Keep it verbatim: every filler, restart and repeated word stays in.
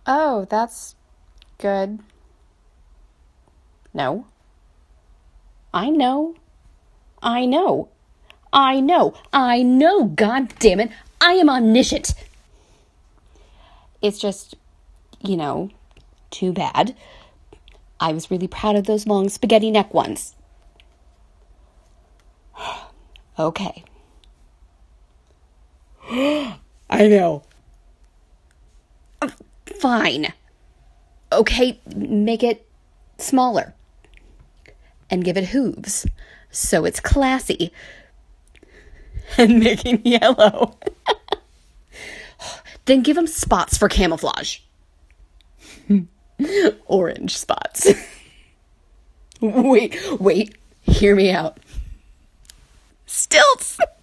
Oh, that's good. No. I know. I know. I know. I know, God damn it. I am omniscient. It's just, you know, too bad. I was really proud of those long spaghetti neck ones. Okay. I know. Fine. Okay, make it smaller. And give it hooves, so it's classy. And making yellow. Then give them spots for camouflage. Orange spots. Wait, wait, hear me out. Stilts!